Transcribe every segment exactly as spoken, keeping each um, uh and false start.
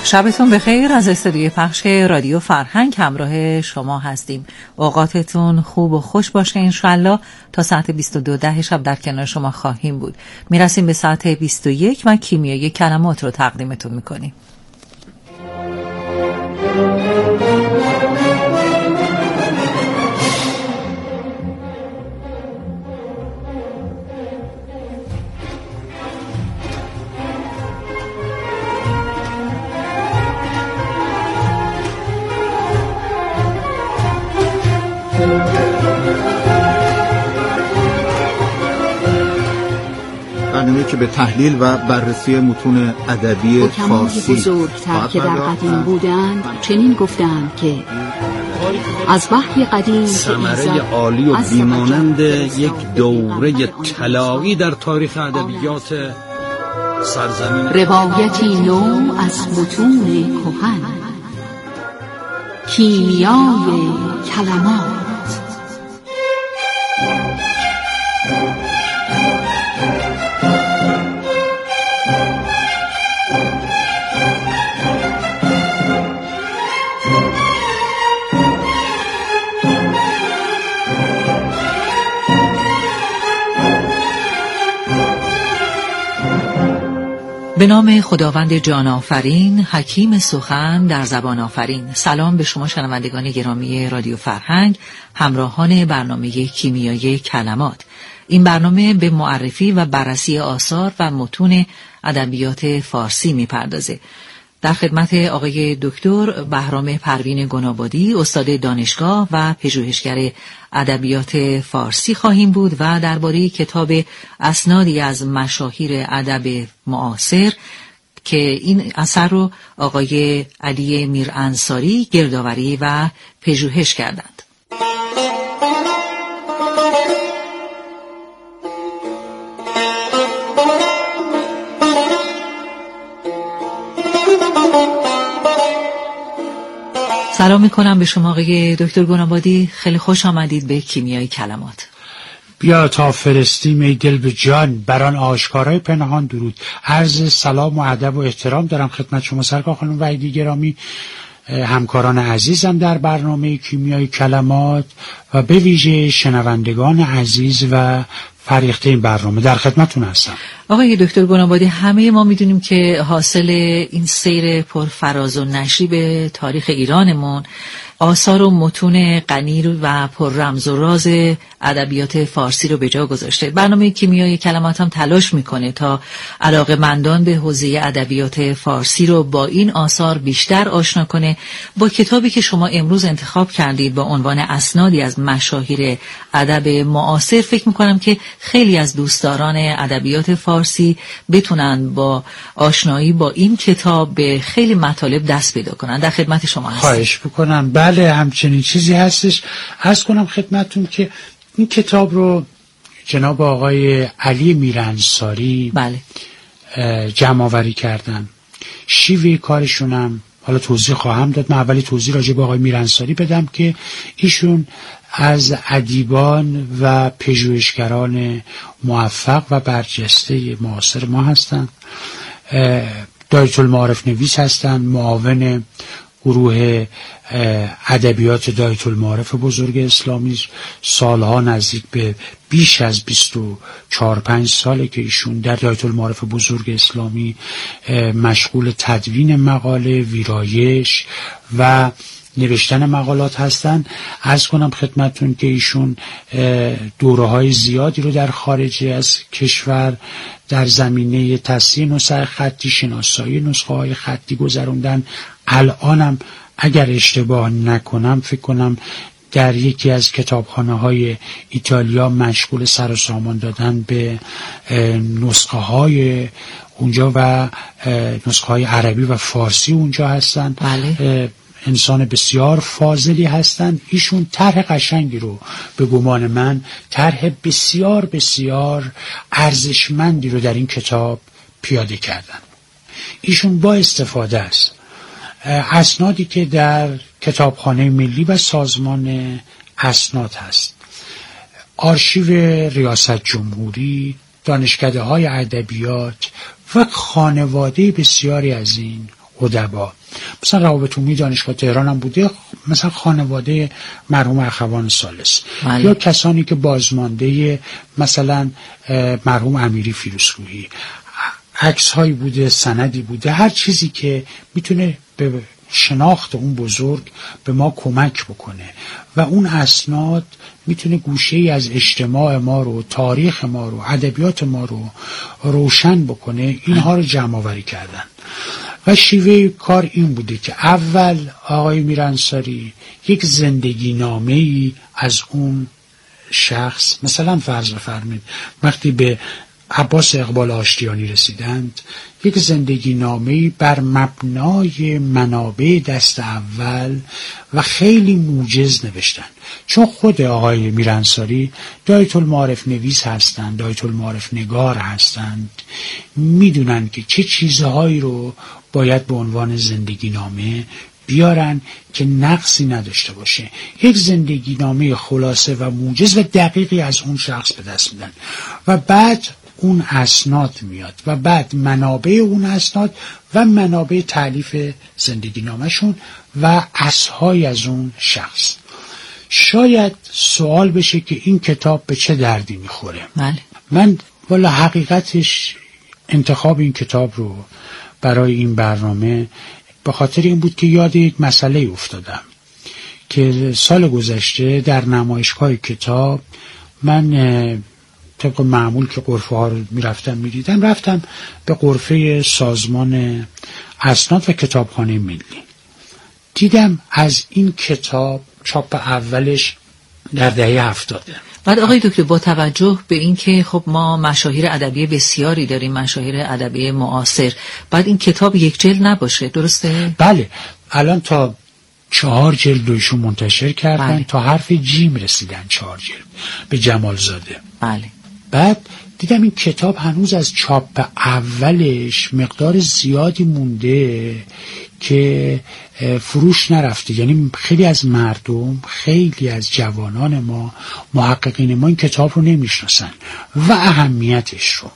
شبتون بخیر. از استودیوی پخش رادیو فرهنگ همراه شما هستیم. اوقاتتون خوب و خوش باشه انشالله. تا ساعت بیست و دو ده شب در کنار شما خواهیم بود. میرسیم به ساعت بیست و یک و کیمیای کلمات رو تقدیمتون میکنیم. برنامه‌ای که به تحلیل و بررسی متون ادبی فارسی بزرگتر که در قدیم بودند چنین گفتند که از وحی قدیم ثمره عالی و بیمانند یک دوره طلایی در تاریخ ادبیات سرزمین، روایتی نو از متون کهن، کیمیای کلمات. به نام خداوند جان آفرین، حکیم سخن در زبان آفرین. سلام به شما شنوندگان گرامی رادیو فرهنگ، همراهان برنامه کیمیای کلمات. این برنامه به معرفی و بررسی آثار و متون ادبیات فارسی میپردازه. در خدمت آقای دکتر بهرام پروین گنابادی، استاد دانشگاه و پژوهشگر ادبیات فارسی خواهیم بود و درباره کتاب اسنادی از مشاهیر ادب معاصر که این اثر رو آقای علی میرانصاری گردآوری و پژوهش کردند. سلام میکنم به شما آقای دکتر گنابادی. خیلی خوش آمدید به کیمیای کلمات. بیا تا فرستیم ای دل به جان، بران آشکارای پنهان درود. عرض سلام و ادب و احترام دارم خدمت شما سرکار خانم وحیدی گرامی، همکاران عزیزم در برنامه کیمیای کلمات و به ویژه شنوندگان عزیز و فریخته این برنامه. در خدمتتون هستم. آقای دکتر گنابادی، همه ما میدونیم که حاصل این سیر پرفراز و نشیب تاریخ ایرانمون آثار و متون غنی و پر رمز و راز ادبیات فارسی رو به جا گذاشته. برنامه کیمیای کلمات هم تلاش میکنه تا علاقه‌مندان به حوزه ادبیات فارسی رو با این آثار بیشتر آشنا کنه. با کتابی که شما امروز انتخاب کردید با عنوان اسنادی از مشاهیر ادب معاصر، فکر میکنم که خیلی از دوستداران ادبیات فارسی بتونن با آشنایی با این کتاب به خیلی مطالب دست پیدا کنن. در خدمت شما هستم. خواهش بکنم. بله، همچنین چیزی هستش. عرض کنم خدمتتون که این کتاب رو جناب آقای علی میرانصاری بله جمع آوری کردن. شیوه کارشونم حالا توضیح خواهم داد. من اولی توضیح راجع به آقای میرانصاری بدم که ایشون از ادیبان و پژوهشگران موفق و برجسته معاصر ما هستند. دایره المعارف نویس هستند، معاون گروه ادبیات دایره المعارف بزرگ اسلامی. سالها نزدیک به بیش از بیست و چهار پنج ساله که ایشون در دایره المعارف بزرگ اسلامی مشغول تدوین مقاله، ویرایش و نوشتن مقالات هستند. عرض کنم خدمتون که ایشون دوره‌های زیادی رو در خارج از کشور در زمینه تصحیح نسخ خطی، شناسایی نسخه‌های خطی گذروندن. الانم اگر اشتباه نکنم فکر کنم در یکی از کتابخانه‌های ایتالیا مشغول سر و سامان دادن به نسخه‌های اونجا و نسخه‌های عربی و فارسی اونجا هستن. بله. انسان بسیار فاضلی هستند. ایشون طرح قشنگی رو به گمان من طرح بسیار بسیار ارزشمندی رو در این کتاب پیاده کردن. ایشون با استفاده است اسنادی که در کتابخانه ملی و سازمان اسناد هست، آرشیو ریاست جمهوری، دانشکده‌های ادبیات و خانواده بسیاری از این ادبا. مثلا روابط عمومی دانشگاه تهران هم بوده، مثلا خانواده مرحوم اخوان ثالث، یا کسانی که بازمانده مثلا مرحوم امیری فیروزکوهی، عکس هایی بوده، سندی بوده، هر چیزی که میتونه به شناخت اون بزرگ به ما کمک بکنه و اون اسناد میتونه گوشه ای از اجتماع ما رو، تاریخ ما رو، ادبیات ما رو روشن بکنه، اینها رو جمع آوری کردن. و شیوه کار این بوده که اول آقای میرانساری یک زندگی نامه‌ای از اون شخص، مثلا فرض بفرمایید وقتی به عباس اقبال آشتیانی رسیدند، یک زندگی نامه‌ای بر مبنای منابع دست اول و خیلی موجز نوشتن، چون خود آقای میرانساری دایره المعارف نویس هستند، دایره المعارف نگار هستند، میدونن که چه چیزهایی رو باید به عنوان زندگی نامه بیارن که نقصی نداشته باشه. یک زندگی نامه خلاصه و موجز و دقیقی از اون شخص به دست میدن و بعد اون اسناد میاد و بعد منابع اون اسناد و منابع تالیف زندگی نامشون و اسهای از اون شخص. شاید سوال بشه که این کتاب به چه دردی میخوره. بله. من والا حقیقتش انتخاب این کتاب رو برای این برنامه به خاطر این بود که یاد یک مسئله افتادم که سال گذشته در نمایشگاه کتاب من طبق معمول که غرفه ها رو میرفتم میدیدم، رفتم به غرفه سازمان اسناد و کتابخانه ملی، دیدم از این کتاب چاپ اولش در دهه هفتاده. بعد آقای دکتر با توجه به این که خب ما مشاهیر ادبی بسیاری داریم، مشاهیر ادبی معاصر، بعد این کتاب یک جلد نباشه، درسته؟ بله، الان تا چهار جلد روشون منتشر کردن. بله. تا حرف جیم رسیدن چهار جلد به جمالزاده. بله. بعد دیدم این کتاب هنوز از چاپ اولش مقدار زیادی مونده که فروش نرفته، یعنی خیلی از مردم، خیلی از جوانان ما، محققین ما این کتاب رو نمیشناسن و اهمیتش رو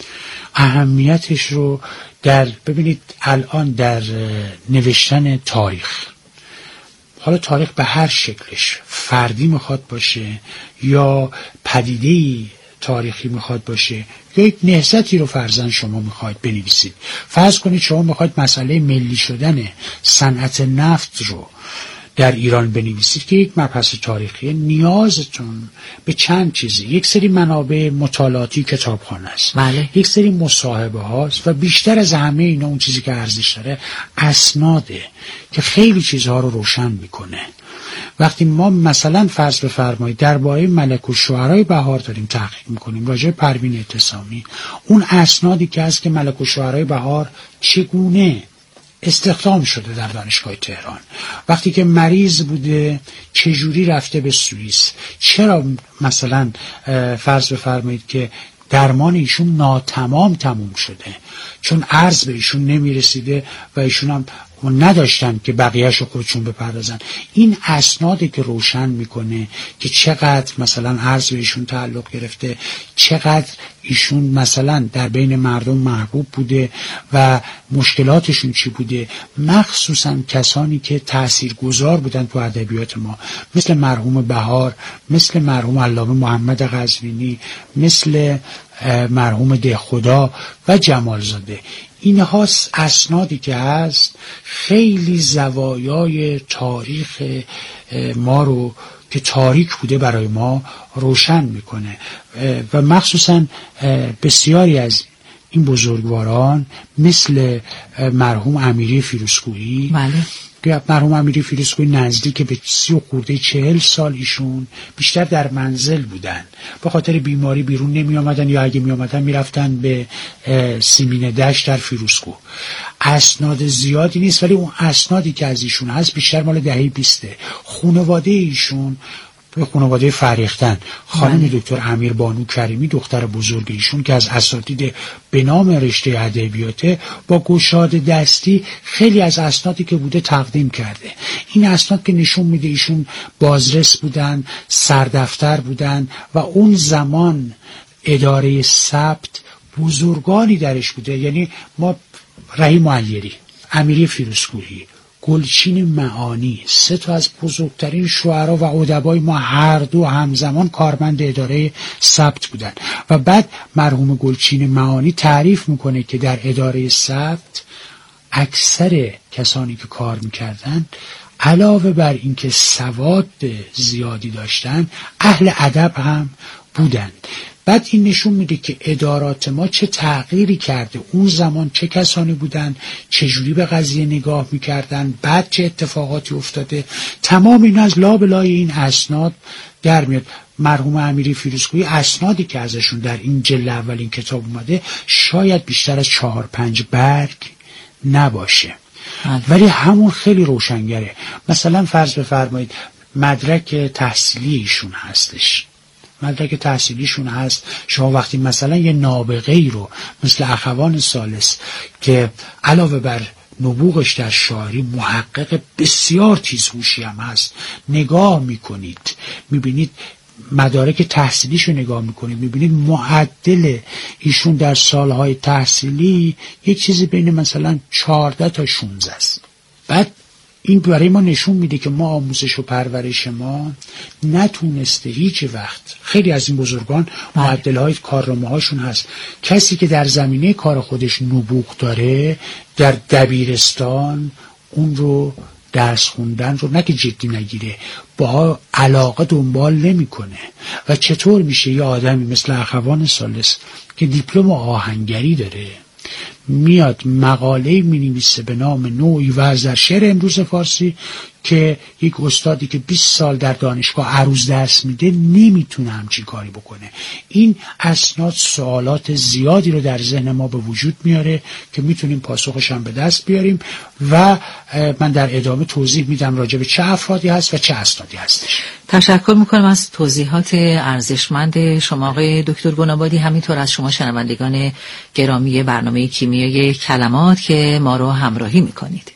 اهمیتش رو در ببینید الان در نوشتن تاریخ، حالا تاریخ به هر شکلش، فردی میخواد باشه یا پدیده‌ای تاریخی میخواد باشه یا یک نهضتی رو فرضاً شما میخواید بنویسید، فرض کنید شما میخواید مسئله ملی شدن صنعت نفت رو در ایران بنویسید که یک مبحث تاریخی، نیازتون به چند چیزی، یک سری منابع مطالعاتی کتابخانه است، بله. یک سری مصاحبه هاست و بیشتر از همه اینا اون چیزی که ارزش داره اسناده که خیلی چیزها رو روشن میکنه. وقتی ما مثلا فرض بفرمایید درباره ملک الشعرای بهار داریم تحقیق میکنیم، راجع به پروین اعتصامی، اون اسنادی که هست که ملک الشعرای بهار چگونه استخدام شده در دانشگاه تهران، وقتی که مریض بوده چجوری رفته به سوئیس، چرا مثلا فرض بفرمایید که درمان ایشون ناتمام تموم شده چون عرض به ایشون نمیرسیده و ایشون هم نداشتن که بقیه‌شو خودشون بپردازن. این اسنادی که روشن میکنه که چقدر مثلا عرض به ایشون تعلق گرفته، چقدر ایشون مثلا در بین مردم محبوب بوده و مشکلاتشون چی بوده، مخصوصا کسانی که تاثیرگذار بودن تو ادبیات ما، مثل مرحوم بهار، مثل مرحوم علامه محمد قزوینی، مثل مرحوم دهخدا و جمالزاده. اینها اسنادی که هست خیلی زوایای تاریخ ما رو که تاریک بوده برای ما روشن میکنه و مخصوصا بسیاری از این بزرگواران مثل مرحوم امیری فیروزکوهی. بله. که مرحوم امیری فیروزکوهی نزدیک به سی و خورده چهل سال ایشون بیشتر در منزل بودن، به خاطر بیماری بیرون نمی آمدن یا اگه می آمدن می رفتن به سیمین دشت در فیروزکوه. اسناد زیادی نیست ولی اون اسنادی که از ایشون هست بیشتر مال دهه بیسته. خانواده ایشون به خانواده فریختن، خانم دکتر امیر بانو کریمی دختر بزرگ ایشون که از اساتید به نام رشته ادبیاته، با گشاده دستی خیلی از اسنادی که بوده تقدیم کرده. این اسناد که نشون میده ایشون بازرس بودن، سردفتر بودن و اون زمان اداره ثبت بزرگانی درش بوده. یعنی ما رحیم معیری امیری فیروزکوهی، گلچین معانی، سه تا از بزرگترین شعرا و ادبای ما هر دو همزمان کارمند اداره ثبت بودن. و بعد مرحوم گلچین معانی تعریف میکنه که در اداره ثبت اکثر کسانی که کار میکردن علاوه بر اینکه سواد زیادی داشتن اهل ادب هم بودن. بعد این نشون میده که ادارات ما چه تغییری کرده، اون زمان چه کسانی بودن، چجوری به قضیه نگاه میکردن، بعد چه اتفاقاتی افتاده. تمام این از لابلای این اسناد در میاد. مرحوم امیری فیروزکوهی اسنادی که ازشون در این جلد اول این کتاب اومده شاید بیشتر از چهار پنج برگ نباشه، ولی همون خیلی روشنگره. مثلا فرض بفرمایید مدرک تحصیلی ایشون هستش، مدرک تحصیلیشون هست. شما وقتی مثلا یه نابغه ای رو مثل اخوان ثالث که علاوه بر نبوغش در شاعری محقق بسیار تیزهوشی هم هست نگاه میکنید، میبینید مدارک تحصیلیشو نگاه میکنید، میبینید معدل ایشون در سالهای تحصیلی یک چیزی بین مثلا چهارده تا شانزده است. بعد این برای ما نشون میده که ما آموزش و پرورش ما نتونسته هیچ وقت. خیلی از این بزرگان معدل‌های کارنامه‌هاشون هست. کسی که در زمینه کار خودش نبوغ داره در دبیرستان اون رو درس خوندن رو نه که جدی نگیره، با علاقه دنبال نمیکنه. و چطور میشه یه آدمی مثل اخوان ثالث که دیپلم آهنگری داره میاد مقاله مینویسه به نام نوعی وزن در شعر امروز فارسی که یک استادی که بیست سال در دانشگاه عروض درس میده نمیتونه همچین کاری بکنه. این اسناد سوالات زیادی رو در ذهن ما به وجود میاره که میتونیم پاسخش هم به دست بیاریم و من در ادامه توضیح میدم راجع به چه افرادی هست و چه اسنادی هستش. تشکر میکنم از توضیحات ارزشمند شما آقای دکتر گنابادی، همینطور از شما شنوندگان گرامی برنامه کیمیای کلمات که ما رو همراهی میکنید.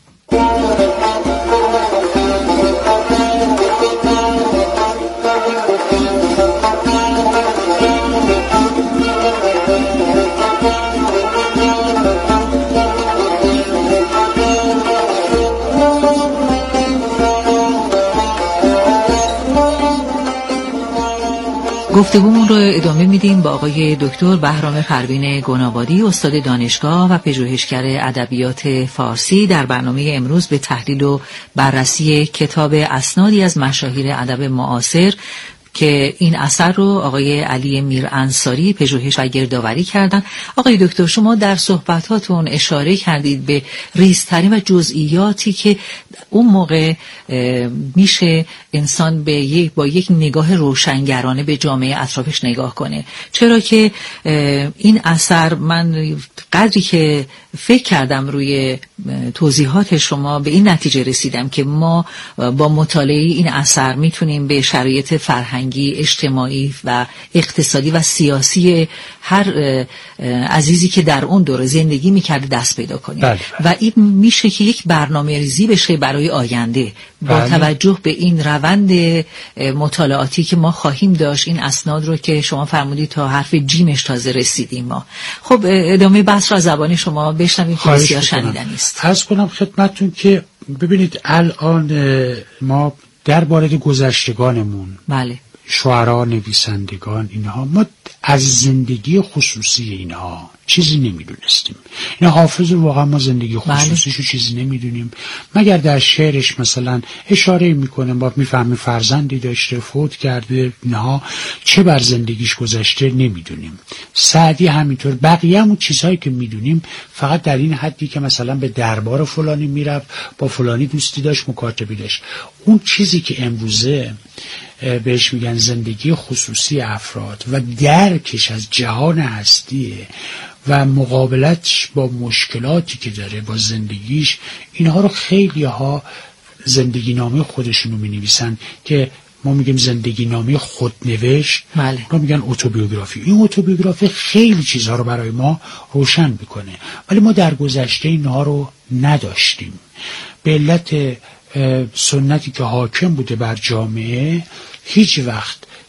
گفتگومون رو ادامه میدیم با آقای دکتر بهرام پروین گنابادی، استاد دانشگاه و پژوهشگر ادبیات فارسی، در برنامه امروز به تحلیل و بررسی کتاب اسنادی از مشاهیر ادب معاصر که این اثر رو آقای علی میرانصاری پژوهش و گردآوری کردن. آقای دکتر شما در صحبتاتون اشاره کردید به ریزترین و جزئیاتی که اون موقع میشه انسان به یک با یک نگاه روشنگرانه به جامعه اطرافش نگاه کنه، چرا که این اثر من قدری که فکر کردم روی توضیحات شما به این نتیجه رسیدم که ما با مطالعه این اثر میتونیم به شرایط فرهنگی، اجتماعی و اقتصادی و سیاسی هر عزیزی که در اون دوره زندگی میکرده دست پیدا کنیم. بله بله. و این میشه که یک برنامه ریزی بشه برای آینده با بله. توجه به این روند مطالعاتی که ما خواهیم داشت، این اسناد رو که شما فرمودید تا حرف جیمش تازه رسیدیم ما. خب ادامه بحث را زبان شما بشنویم که بسیار شنیدنی است. عرض کنم خدمتتون که ببینید الان ما درباره گذشتگانمون، بله، شعرا، نویسندگان، اینها ما از زندگی خصوصی اینها چیزی نمیدونستیم. اینا حافظ واقعا ما زندگی خصوصیشو چیزی نمیدونیم مگر در شعرش مثلا اشاره میکنه با میفهمیم فرزندی داشته فوت کرده، اینها چه بر زندگیش گذشته نمیدونیم. سعدی همینطور. بقیه همون چیزهایی که میدونیم فقط در این حدی که مثلا به دربار فلانی میرفت، با فلانی دوستی داشت، مکاتبی داشت. اون چیزی که امروزه بهش میگن زندگی خصوصی افراد و درکش از جهان هستیه و مقابلتش با مشکلاتی که داره با زندگیش، اینها رو خیلی ها زندگی نامه خودشونو می نویسن که ما میگیم زندگی نامه خودنوشت، بله. ما میگن اتوبیوگرافی. این اتوبیوگرافی خیلی چیزها رو برای ما روشن میکنه، ولی ما در گذشته اینها رو نداشتیم به علت سنتی که حاکم بوده بر جامعه. هیچ وقت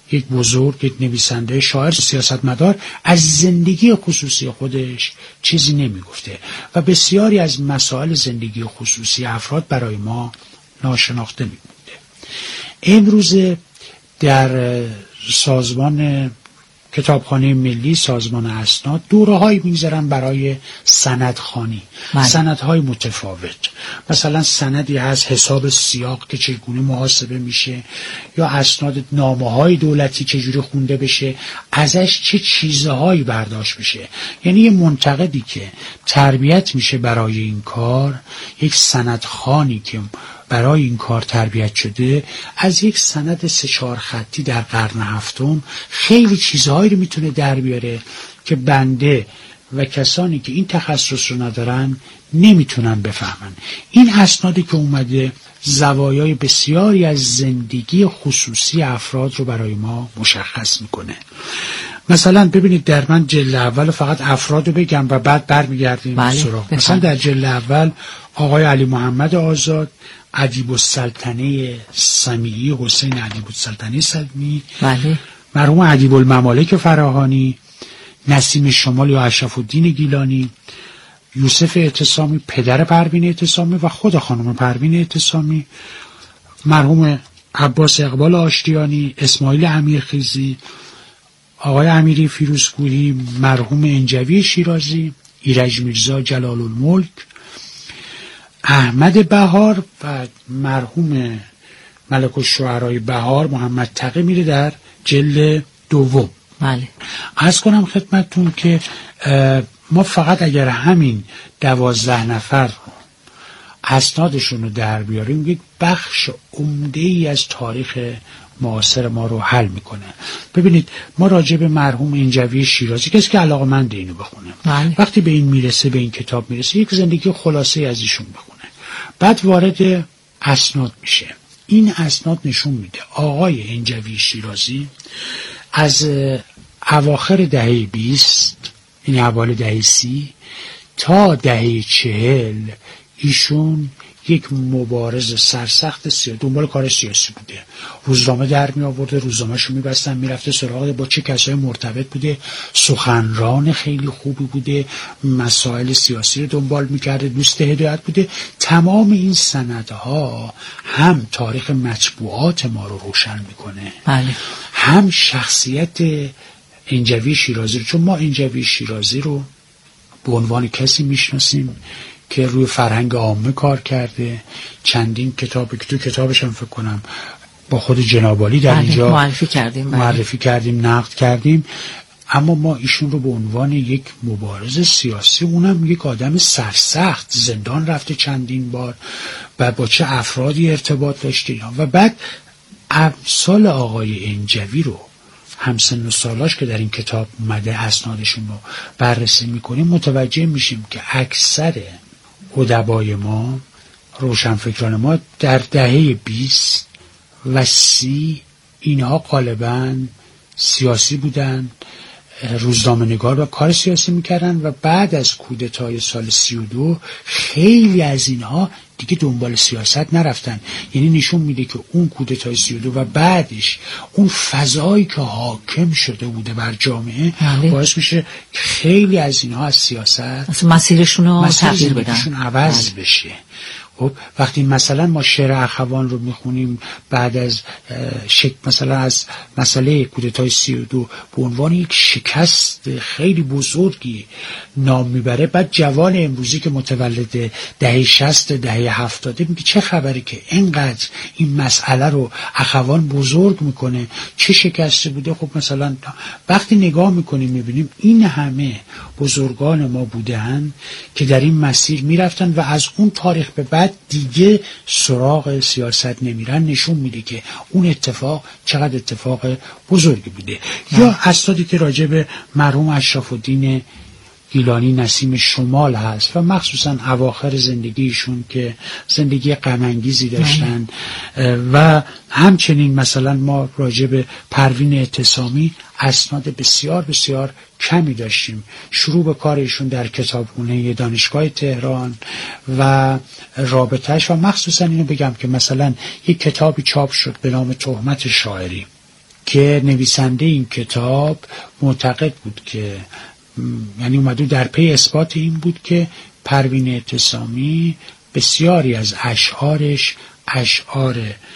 یک بزرگ، یک نویسنده، شاعر، سیاستمدار از زندگی خصوصی خودش چیزی نمیگفته و بسیاری از مسائل زندگی خصوصی افراد برای ما ناشناخته میمونده. امروز در سازمان کتابخانه ملی، سازمان اسناد، دوره‌هایی می‌گذارن برای سندخوانی، سندهای متفاوت. مثلا سندی هست حساب سیاق که چگونه محاسبه میشه، یا اسناد نامه‌های دولتی چجوری خونده بشه، ازش چه چیزهایی برداشت بشه. یعنی یه منتقدی که تربیت میشه برای این کار، یک سندخوانی که برای این کار تربیت شده، از یک سند سه چهار خطی در قرن هفتم خیلی چیزهایی رو میتونه در بیاره که بنده و کسانی که این تخصص رو ندارن نمیتونن بفهمن. این اسنادی که اومده زوایای بسیاری از زندگی خصوصی افراد رو برای ما مشخص میکنه. مثلا ببینید در من جلد اول فقط افراد رو بگم و بعد برمیگردیم بله. سراغ. مثلا در جلد اول آقای علی محمد آزاد، ادیب السلطنه سمیعی، حسین ادیب السلطنه سمیعی، بله. مرحوم ادیب الممالک فراهانی، نسیم شمال یا اشرف الدین گیلانی، یوسف اعتصامی پدر پروین اعتصامی و خود خانم پروین اعتصامی، مرحوم عباس اقبال آشتیانی، اسماعیل امیرخیزی، آقای امیری فیروزکوهی، مرحوم انجوی شیرازی، ایرج میرزا جلال الملک، احمد بهار و مرحوم ملک الشعرای بهار محمد تقی میره در جلد دوم. بله. عرض کنم خدمتتون که ما فقط اگر همین دوازده نفر اسنادشون رو در بیاریم یک بخش عمده ای از تاریخ معاصر ما رو حل میکنه. ببینید ما راجع به مرحوم انجوی شیرازی، کسی که علاقه‌مند اینو بخونه، بله. وقتی به این میرسه، به این کتاب میرسه، یک زندگی خلاصه از ایشون بخونه، بعد وارد اسناد میشه. این اسناد نشون میده آقای انجوی شیرازی از اواخر دهه بیست، این حوالی دهه سی تا دهه چهل ایشون یک مبارز سرسخت سیاسی، دنبال کار سیاسی بوده. روزنامه در می آورده، روزنامه‌شو می‌بستن، میرفته سراغ با چه کسای مرتبط بوده، سخنران خیلی خوبی بوده، مسائل سیاسی رو دنبال می‌کرده، دوست هدایت بوده. تمام این سندها هم تاریخ مطبوعات ما رو روشن می‌کنه، بله. هم شخصیت انجوی شیرازی رو، چون ما انجوی شیرازی رو به عنوان کسی میشناسیم که روی فرهنگ عامه کار کرده. چندین کتاب، که تو کتابش هم فکر کنم با خود جناب عالی در اینجا معرفی کردیم معرفی کردیم نقد کردیم. اما ما ایشون رو به عنوان یک مبارز سیاسی، اونم یک آدم سرسخت، زندان رفته چندین بار و با چه افرادی ارتباط داشته، و بعد امثال آقای انجوی رو همسن و سالاش که در این کتاب اومده اسنادشون رو بررسی میکنیم، متوجه میشیم که اکثر ادبای ما، روشنفکران ما در دهه بیست و سی اینها غالباً سیاسی بودن، روزنامه نگار و کار سیاسی میکردن، و بعد از کودتای سال سی و دو خیلی از اینها دیگه دنبال سیاست نرفتن. یعنی نشون میده که اون کودتای سی و دو و بعدش اون فضایی که حاکم شده بوده بر جامعه بله. باعث میشه خیلی از اینها از سیاست مسیرشون رو تغییر بدن، مسیرشون عوض بله. بشه. خب وقتی مثلا ما شعر اخوان رو میخونیم بعد از شک مثلا از مسئله کودتای سی و دو به عنوان یک شکست خیلی بزرگی نام میبره، بعد جوان امروزی که متولد دهه شصت دهه هفتاد میگه چه خبری که اینقدر این مسئله رو اخوان بزرگ میکنه، چه شکستی بوده. خب مثلا وقتی نگاه میکنیم میبینیم این همه بزرگان ما بودن که در این مسیر میرفتن و از اون تاریخ به بعد دیگه سراغ سیاست نمیرن. نشون میده که اون اتفاق چقدر اتفاق بزرگی بوده. نه. یا اسنادی که راجع به مرحوم اشرف الدین گیلانی نسیم شمال هست و مخصوصا اواخر زندگیشون که زندگی غم انگیزی داشتن، و همچنین مثلا ما راجع به پروین اعتصامی اسناد بسیار بسیار کمی داشتیم. شروع به کارشون در کتابخونه دانشگاه تهران و رابطهش، و مخصوصا اینو بگم که مثلا یک کتابی چاپ شد به نام تهمت شاعری که نویسنده این کتاب معتقد بود که یعنی اومده در پی اثبات این بود که پروین اعتصامی بسیاری از اشعارش اشعار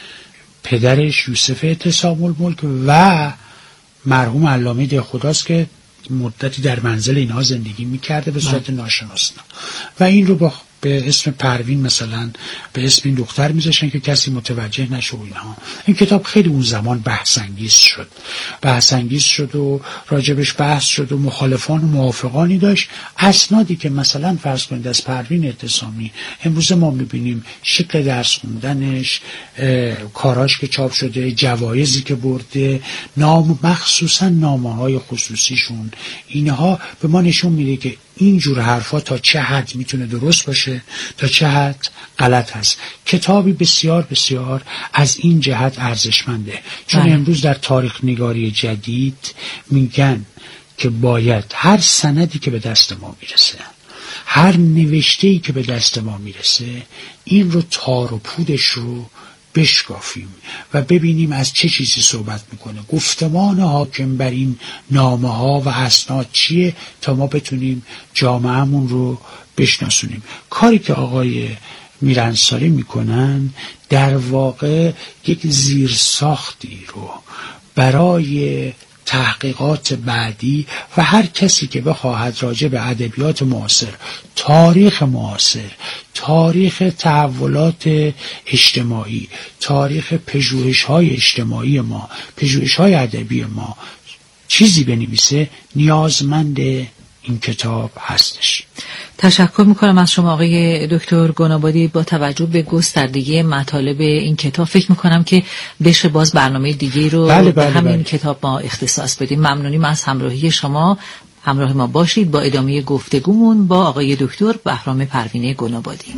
پدرش یوسف اعتصام الملک و مرحوم علامه دهخداست که مدتی در منزل اینها زندگی میکرده به صورت ناشناسنا و این رو با به اسم پروین مثلا به اسم این دختر میذاشتن که کسی متوجه نشه اینها. این کتاب خیلی اون زمان بحث انگیز شد بحث انگیز شد و راجبش بحث شد و مخالفان و موافقانی داشت. اسنادی که مثلا فرض کنید از پروین اعتصامی امروز ما میبینیم، شکل درس خوندنش، کاراش که چاپ شده، جوایزی که برده، نام مخصوصا نامه‌های خصوصیشون، اینها به ما نشون میده که اینجور حرفا تا چه حد میتونه درست باشه تا چه حد غلط هست. کتابی بسیار بسیار از این جهت ارزشمنده، چون آه. امروز در تاریخ نگاری جدید میگن که باید هر سندی که به دست ما میرسه، هر نوشته‌ای که به دست ما میرسه، این رو تار و پودش رو بشکافیم و ببینیم از چه چیزی صحبت میکنه، گفتمان حاکم بر این نامه ها و اسناد چیه تا ما بتونیم جامعهمون رو بشناسونیم. کاری که آقای میرانساری میکنن در واقع یک زیرساختی رو برای تحقیقات بعدی و هر کسی که بخواهد راجع به ادبیات معاصر، تاریخ معاصر، تاریخ تحولات اجتماعی، تاریخ پژوهش‌های اجتماعی ما، پژوهش‌های ادبی ما چیزی بنویسه، نیازمند این کتاب هستش. تشکر میکنم از شما آقای دکتر گنابادی. با توجه به گستردگی مطالب این کتاب فکر میکنم که بشه باز برنامه دیگه رو بله بله به همین بله. کتاب ما اختصاص بدیم. ممنونیم از همراهی شما. همراه ما باشید با ادامه گفتگومون با آقای دکتر بهرام پروین گنابادی.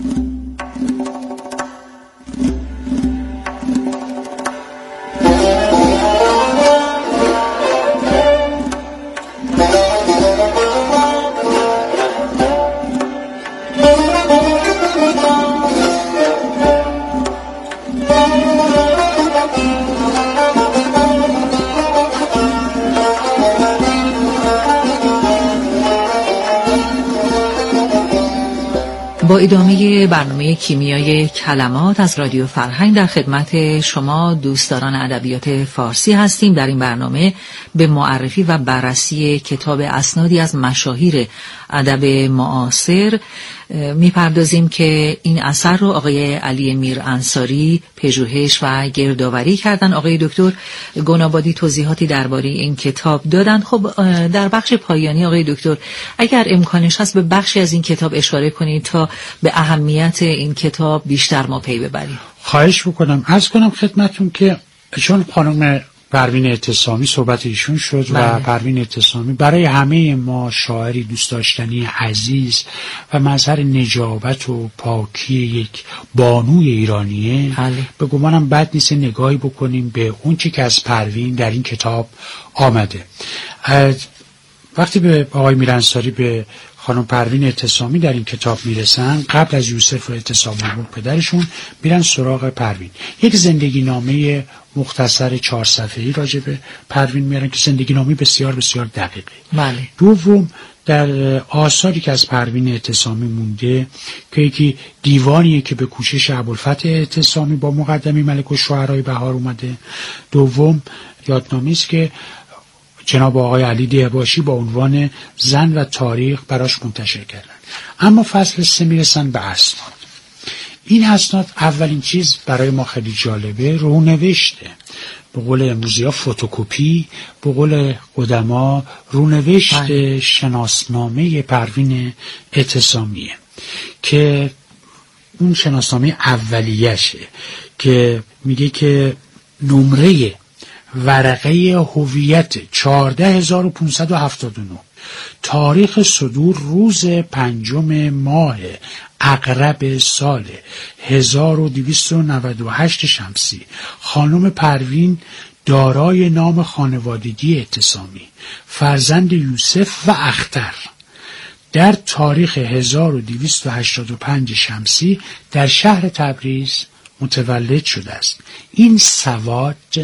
با ادامه برنامه کیمیای کلمات از رادیو فرهنگ در خدمت شما دوستداران ادبیات فارسی هستیم. در این برنامه به معرفی و بررسی کتاب اسنادی از مشاهیر ادب معاصر میپردازیم که این اثر رو آقای علی میرانصاری پژوهش و گردآوری کردن. آقای دکتر گنابادی توضیحاتی درباره این کتاب دادن. خب در بخش پایانی آقای دکتر اگر امکانش هست به بخشی از این کتاب اشاره کنید تا به اهمیت این کتاب بیشتر ما پی ببریم. خواهش میکنم. عرض کنم خدمتون که چون خانم پروین اعتصامی صحبت ایشون شد بله. و پروین اعتصامی برای همه ما شاعری دوست داشتنی عزیز و مظهر نجابت و پاکی یک بانوی ایرانیه بله. به گمانم بد نیست نگاهی بکنیم به اون چی که از پروین در این کتاب آمده. وقتی به آقای میرانصاری به خانم پروین اعتصامی در این کتاب میرسن، قبل از یوسف اعتصام الملک پدرشون میرن سراغ پروین، یک زندگی نامه مختصر چهار صفحه‌ای راجع به پروین میارن که زندگی نامه بسیار بسیار دقیقه. بله. دوم در آثاری که از پروین اعتصامی مونده که یکی دیوانیه که به کوشش ابوالفتح اعتصامی با مقدمه ملک الشعرای بهار اومده. دوم یادنامه‌ای است که جناب آقای علی دهباشی با عنوان زن و تاریخ براش منتشر کردن. اما فصل سه میرسن به اسناد. این اسناد اولین چیز برای ما خیلی جالبه رونوشته، به قول امروزی ها فتوکپی، به قول قدما رونوشت شناسنامه پروین اعتصامیه که اون شناسنامه اولیشه که میگه که نمره ورقه هویت چهارده هزار و پانصد و هفتاد و نه، تاریخ صدور روز پنجم ماه عقرب سال هزار و دویست و نود و هشت شمسی، خانم پروین دارای نام خانوادگی اعتصامی، فرزند یوسف و اختر، در تاریخ هزار و دویست و هشتاد و پنج شمسی در شهر تبریز متولد شده است. این سواد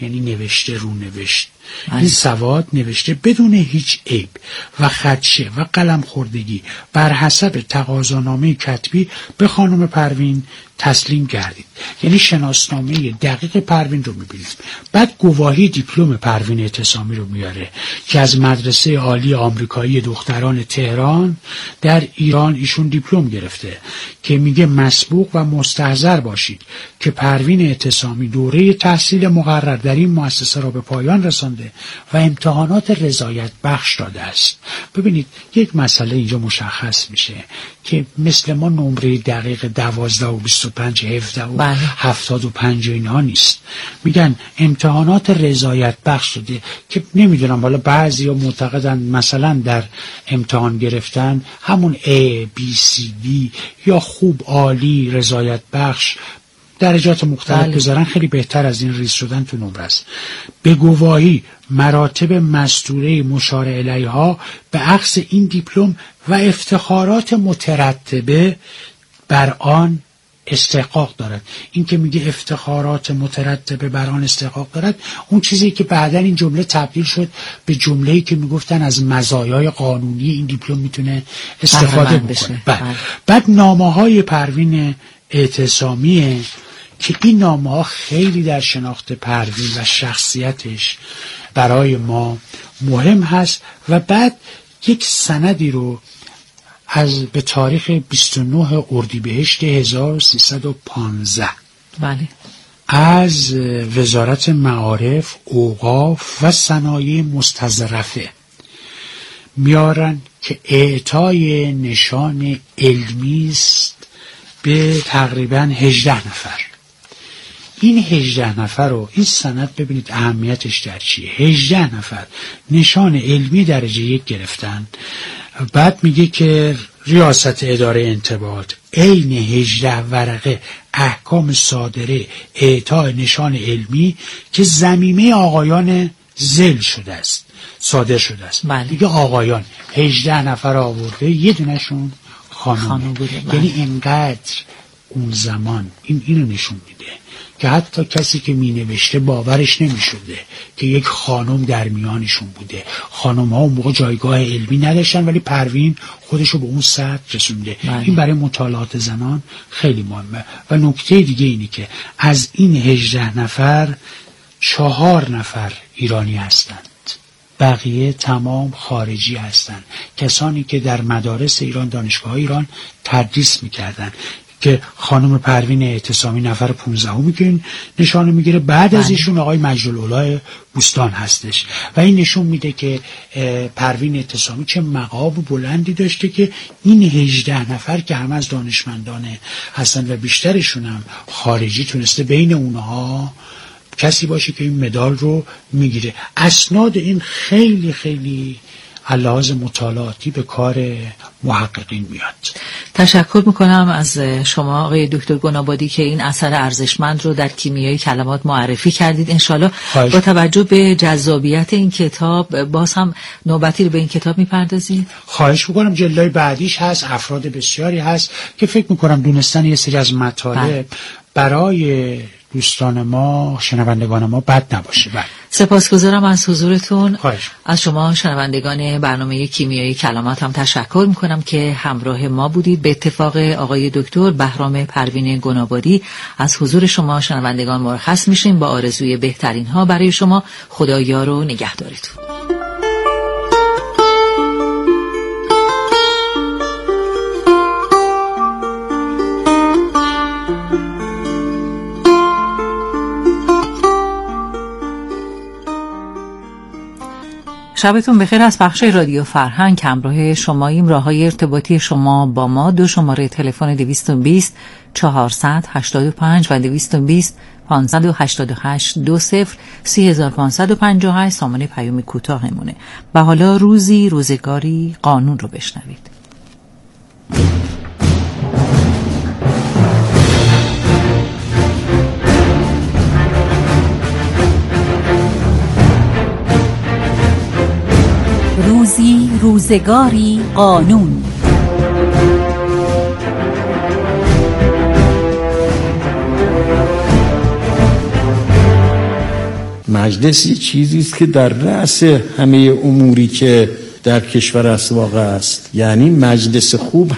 یعنی نوشته رو نوشت. این سواد نوشته بدون هیچ عیب و خدشه و قلم خوردگی بر حسب تقاضانامه کتبی به خانم پروین تسلیم گردید. یعنی شناسنامه دقیق پروین رو میبینید. بعد گواهی دیپلم پروین اعتصامی رو میاره که از مدرسه عالی آمریکایی دختران تهران در ایران ایشون دیپلم گرفته که میگه مسبوق و مستحضر باشید که پروین اعتصامی دوره تحصیل مقرر در این مؤسسه را به پایان رسانده و امتحانات رضایت بخش داده است. ببینید یک مسئله اینجا مشخص میشه که مثل ما نمره دقیق دوازده و بیست و پنج هفده و هفتاد و پنج اینها نیست. میگن امتحانات رضایت بخش داده که نمیدونم حالا بعضی ها معتقدن مثلا در امتحان گرفتن همون A, B, C, D یا خوب، عالی، رضایت بخش درجات مختلف بذارن خیلی بهتر از این ریز شدن تو نمره است. به گواهی مراتب مستوره مشار الیها به اخذ این دیپلم و افتخارات مترتبه بر آن استحقاق دارد. این که میگه افتخارات مترتبه بر آن استحقاق دارد، اون چیزی که بعداً این جمله تبدیل شد به جمله‌ای که میگفتن از مزایای قانونی این دیپلم میتونه استفاده بکنه. بعد, بعد نامه‌های پروین اعتصامیه که این نامه‌ها خیلی در شناخت پروین و شخصیتش برای ما مهم هست. و بعد یک سندی رو از به تاریخ بیست و نه اردیبهشت هزار و سیصد و پانزده بله از وزارت معارف، اوقاف و صنایع مستظرفه میارن که اعطای نشان علمی است به تقریبا هجده نفر. این هجده نفر رو این سند ببینید اهمیتش در چیه. هجده نفر نشان علمی درجه یک گرفتن. بعد میگه که ریاست اداره انضباط عین هجده ورقه احکام صادره اعطای نشان علمی که ضمیمه آقایان ذیل شده است صادر شده است. بله. دیگه آقایان هجده نفر آورده، یه دونشون خانم بوده. یعنی اینقدر اون زمان این اینو نشون میده که حتی کسی که می نوشته باورش نمی شده که یک خانم در میانشون بوده. خانم ها اون موقع جایگاه علمی نداشتن ولی پروین خودشو به اون سطح رسونده. این برای مطالعات زنان خیلی مهمه. و نکته دیگه اینی که از این هجده نفر چهار نفر ایرانی هستند، بقیه تمام خارجی هستند، کسانی که در مدارس ایران، دانشگاه ایران تدریس میکردن که خانم پروین اعتصامی نفر پونزدهمی که نشانه میگیره. بعد از ایشون آقای مجدالعلی بوستان هستش و این نشون میده که پروین اعتصامی چه مقام بلندی داشته که این هجده نفر که همه از دانشمندان هستن و بیشترشون هم خارجی تونسته بین اونها کسی باشه که این مدال رو میگیره. اسناد این خیلی خیلی لحاظ مطالعاتی به کار محققین میاد. تشکر میکنم از شما آقای دکتر گنابادی که این اثر ارزشمند رو در کیمیای کلمات معرفی کردید. انشالله با توجه به جذابیت این کتاب باز هم نوبتی رو به این کتاب میپردازید. خواهش میکنم. جلدهای بعدیش هست، افراد بسیاری هست که فکر میکنم دونستن یه سری از مطالب برای دوستان ما، شنوندگان ما بد نباشه. بله. سپاسگزارم از حضورتون. خواهش. از شما شنوندگان برنامه کیمیای کلمات هم تشکر میکنم که همراه ما بودید. به اتفاق آقای دکتر بهرام پروین گنابادی از حضور شما شنوندگان مرخص میشیم با آرزوی بهترین ها برای شما. خدا یار و نگهدارتون. شبتون بخیر. از بخش رادیو فرهنگ همراه شماییم. راههای ارتباطی شما با ما دو شماره تلفن دویست و بیست چهارصد هشتاد و پنج و دویست و بیست پانصد و هشتاد و هشت دو صفر سی هزار پانصد و پنجاه و هشت سامانه پیام کوتاهمونه. و حالا روزی روزگاری قانون رو بشنوید. روزی روزگاری قانون. مجلس یه چیزی است که در رأس همه اموری که در کشور است واقع است. یعنی مجلس خوب